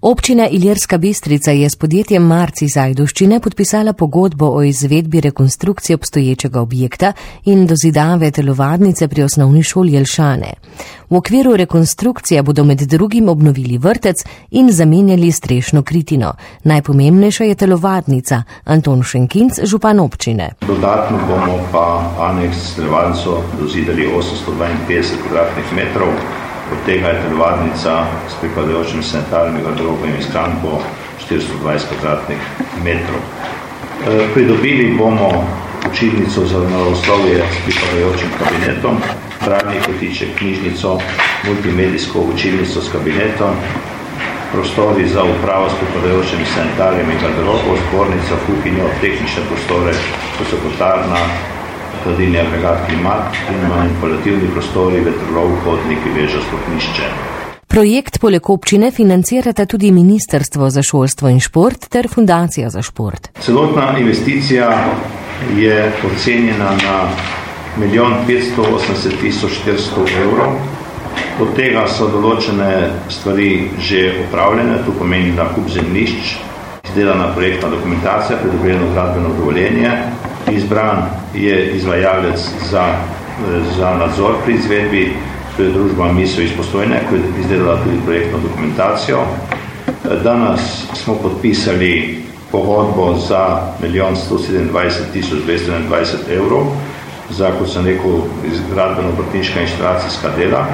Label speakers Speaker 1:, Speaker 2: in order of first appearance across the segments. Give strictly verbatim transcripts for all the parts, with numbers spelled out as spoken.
Speaker 1: Občina Ilirska Bistrica je s podjetjem Marc iz Ajdovščine podpisala pogodbo o izvedbi rekonstrukcije obstoječega objekta in dozidave telovadnice pri osnovni šoli Jelšane. V okviru rekonstrukcije bodo med drugim obnovili vrtec in zamenjali strešno kritino. Najpomembnejša je telovadnica. Anton Šenkinc, župan občine.
Speaker 2: Dodatno bomo pa aneks s telovadnico dozidali osemsto dvainpetdeset kvadratnih metrov. Od tega je telovadnica s pripadajočim sanitarnim garderobom in shrambo štiristo dvajset kvadratnih metrov. E, pridobili bomo učilnico za naravoslovje s pripadajočim kabinetom, bralni kotiček, knjižnico, multimedijsko učilnico s kabinetom, prostori za upravo s pripadajočim sanitarnim in garderobom, zbornica, kuhinjo, tehnične prostore, kot so kotarna, hladilni agregat, klimat in manipulativni prostori, vetrolov, hodniki, veža, stopnišče.
Speaker 1: Projekt poleg občine financirata tudi Ministrstvo za šolstvo in šport ter Fundacija za šport.
Speaker 2: Celotna investicija je ocenjena na milijon petsto osemdeset tisoč štiristo evrov. Od tega so določene stvari že opravljene, to pomeni nakup zemljišč, izdelana projektna dokumentacija, pridobljeno gradbeno dovoljenje. Izbran je izvajalec za, za nadzor pri izvedbi, to je družba Miso iz Postojne, ki je izdelala tudi projektno dokumentacijo. Danes smo podpisali pogodbo za milijon sto sedemindvajset tisoč dvesto enaindvajset evrov za, kot sem rekel, gradbeno-obrtniška inštalacijska dela,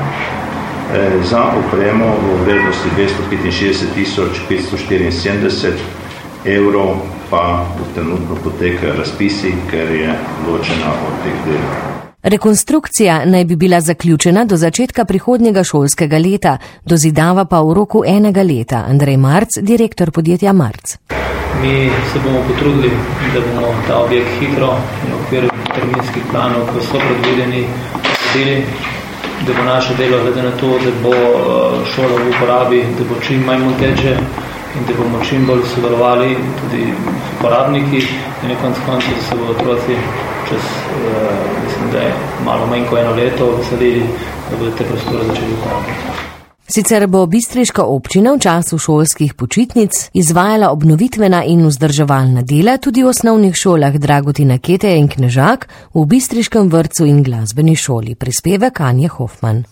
Speaker 2: za opremo v vrednosti dvesto petinšestdeset tisoč petsto štiriinsedemdeset evrov, pa trenutno potekajo razpisi, ker je ločena od teh del.
Speaker 1: Rekonstrukcija naj bi bila zaključena do začetka prihodnjega šolskega leta, dozidava pa v roku enega leta. Andrej Marc, direktor podjetja Marc.
Speaker 3: Mi se bomo potrudili, da bomo ta objekt hitro in v okviru terminskih planov, ko so predvideni, naredili, da bo naše delo glede na to, da bo šola v uporabi, da bo čim manj moteče in da bomo čim bolj sodelovali tudi s uporabniki in na koncu koncu, da se bodo otroci čez, uh, mislim, da je malo manj kot eno leto veselili, da bodo te prostore začeli uporabljati.
Speaker 1: Sicer bo bistriška občina v času šolskih počitnic izvajala obnovitvena in vzdrževalna dela tudi v osnovnih šolah Dragutina Keteja in Knežak, v bistriškem vrtcu in glasbeni šoli. Prispevek Anje Hofman.